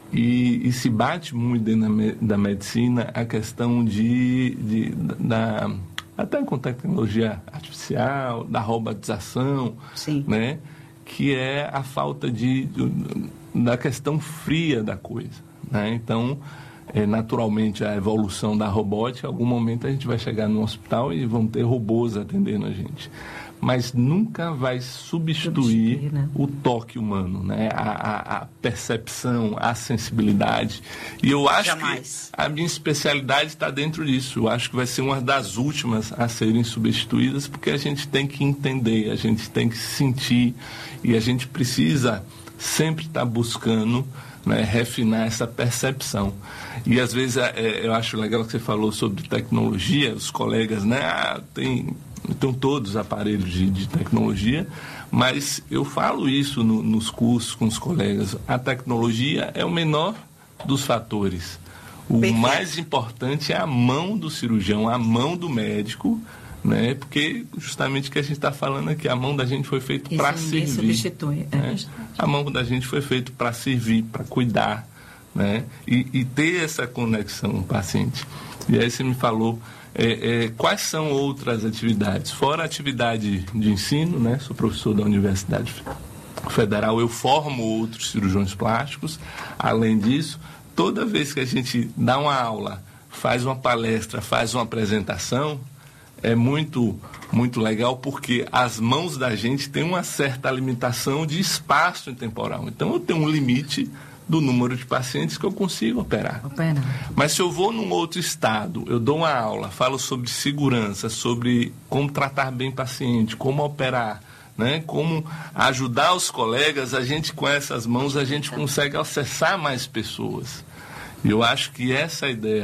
E, e se bate muito dentro da, me, da medicina a questão de, de da, até com tecnologia artificial, da robotização, Sim. né? Que é a falta de, de, da questão fria da coisa, né? Então, é, naturalmente, a evolução da robótica, em algum momento a gente vai chegar no hospital e vão ter robôs atendendo a gente. Mas nunca vai substituir, substituir né? o toque humano, né? A, a, a percepção, a sensibilidade. E eu acho Jamais. que a minha especialidade está dentro disso. Eu acho que vai ser uma das últimas a serem substituídas, porque a gente tem que entender, a gente tem que sentir e a gente precisa sempre estar buscando, né, refinar essa percepção. E às vezes é, eu acho legal que você falou sobre tecnologia, os colegas, né? Ah, tem... Então, todos os aparelhos de, de tecnologia, mas eu falo isso no, nos cursos com os colegas. A tecnologia é o menor dos fatores. O Perfeito. mais importante é a mão do cirurgião, a mão do médico, né? Porque justamente o que a gente está falando aqui, a mão da gente foi feita para servir. Substitui. Né? A mão da gente foi feita para servir, para cuidar, né? E, e ter essa conexão com o paciente. E aí você me falou... É, é, quais são outras atividades? Fora a atividade de ensino, né? Sou professor da Universidade Federal, eu formo outros cirurgiões plásticos. Além disso, toda vez que a gente dá uma aula, faz uma palestra, faz uma apresentação, é muito, muito legal porque as mãos da gente têm uma certa limitação de espaço temporal. Então, eu tenho um limite do número de pacientes que eu consigo operar. Opera. Mas se eu vou num outro estado, eu dou uma aula, falo sobre segurança, sobre como tratar bem paciente, como operar, né? Como ajudar os colegas, a gente com essas mãos, a gente consegue acessar mais pessoas. E eu acho que essa ideia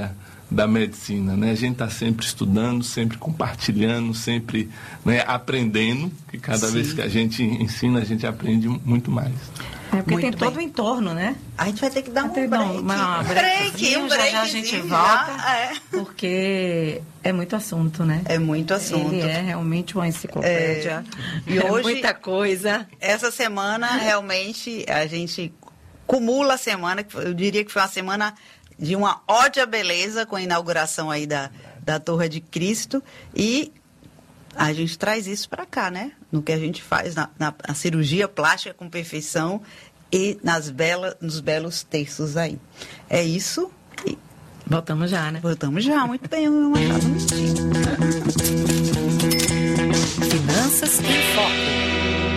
da medicina, né? A gente está sempre estudando, sempre compartilhando, sempre, né, aprendendo, que cada Sim. vez que a gente ensina, a gente aprende muito mais. É porque Muito tem bem. todo o entorno, né? A gente vai ter que dar um Até break. Uma, uma break, um já, já a gente breakzinho, volta, já, é. porque é muito assunto, né? É muito assunto. Ele é realmente uma enciclopédia. É. E é hoje, muita coisa. Essa semana, realmente, a gente cumula a semana, eu diria que foi uma semana de uma ótima beleza, com a inauguração aí da, da Torre de Cristo, e a gente traz isso para cá, né? No que a gente faz na, na, na cirurgia plástica com perfeição e nas bela, nos belos textos aí. É isso. E... Voltamos já, né? Voltamos já, muito bem, uma casa no estilo. Finanças em Foco.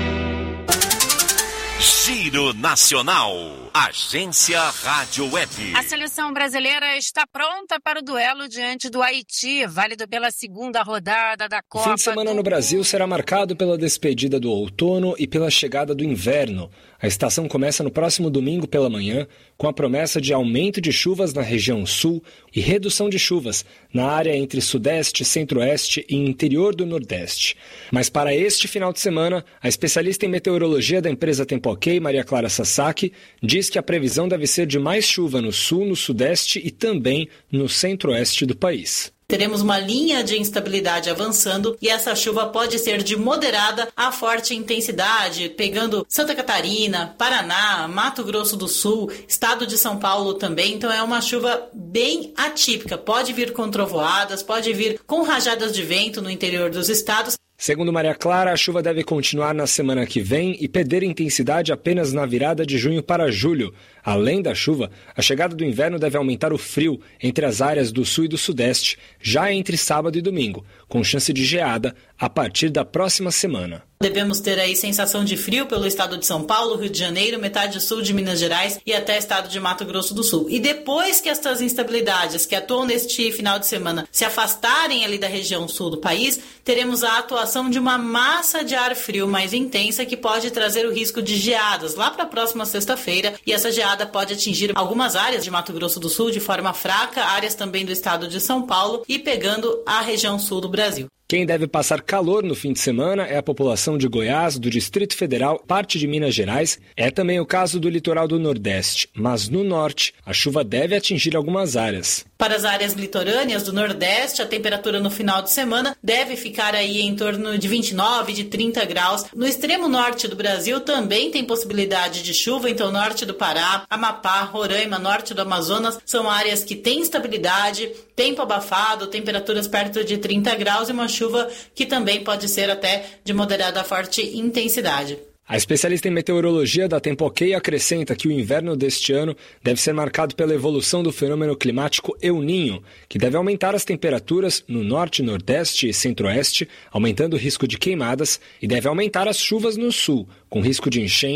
Giro Nacional. Agência Rádio Web. A seleção brasileira está pronta para o duelo diante do Haiti, válido pela segunda rodada da Copa. O fim de semana no Brasil será marcado pela despedida do outono e pela chegada do inverno. A estação começa no próximo domingo pela manhã, com a promessa de aumento de chuvas na região sul e redução de chuvas na área entre sudeste, centro-oeste e interior do nordeste. Mas para este final de semana, a especialista em meteorologia da empresa Tempo-Ok, Maria Clara Sasaki, diz que a previsão deve ser de mais chuva no sul, no sudeste e também no centro-oeste do país. Teremos uma linha de instabilidade avançando e essa chuva pode ser de moderada a forte intensidade, pegando Santa Catarina, Paraná, Mato Grosso do Sul, estado de São Paulo também. Então é uma chuva bem atípica. Pode vir com trovoadas, pode vir com rajadas de vento no interior dos estados. Segundo Maria Clara, a chuva deve continuar na semana que vem e perder intensidade apenas na virada de junho para julho. Além da chuva, a chegada do inverno deve aumentar o frio entre as áreas do sul e do sudeste, já entre sábado e domingo, com chance de geada a partir da próxima semana. Devemos ter aí sensação de frio pelo estado de São Paulo, Rio de Janeiro, metade sul de Minas Gerais e até estado de Mato Grosso do Sul. E depois que estas instabilidades que atuam neste final de semana se afastarem ali da região sul do país, teremos a atuação de uma massa de ar frio mais intensa que pode trazer o risco de geadas lá para a próxima sexta-feira. E essa geada pode atingir algumas áreas de Mato Grosso do Sul de forma fraca, áreas também do estado de São Paulo e pegando a região sul do Brasil. Quem deve passar calor no fim de semana é a população de Goiás, do Distrito Federal, parte de Minas Gerais. É também o caso do litoral do Nordeste, mas no Norte a chuva deve atingir algumas áreas. Para as áreas litorâneas do Nordeste, a temperatura no final de semana deve ficar aí em torno de vinte e nove, de trinta graus. No extremo norte do Brasil também tem possibilidade de chuva, então norte do Pará, Amapá, Roraima, norte do Amazonas, são áreas que têm estabilidade, tempo abafado, temperaturas perto de trinta graus e uma chuva que também pode ser até de moderada a forte intensidade. A especialista em meteorologia da Tempo-Ok acrescenta que o inverno deste ano deve ser marcado pela evolução do fenômeno climático El Niño, que deve aumentar as temperaturas no norte, nordeste e centro-oeste, aumentando o risco de queimadas, e deve aumentar as chuvas no sul, com risco de enchente